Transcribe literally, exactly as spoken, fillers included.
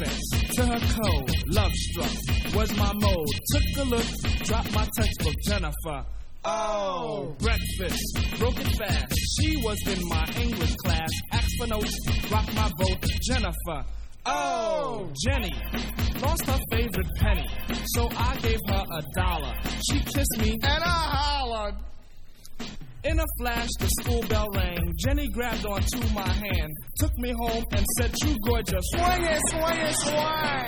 breakfast to her code. Love struck was my mode. Took a look, dropped my textbook. Jennifer. Oh, breakfast, broke it fast. She was in my English class. Asked for notes, rocked my boat. Jennifer. Oh, Jenny lost her favorite penny, so I gave her a dollar. She kissed me and I hollered. In a flash, the school bell rang. Jenny grabbed onto my hand, took me home and said, "You gorgeous, swing it, swing it, swing."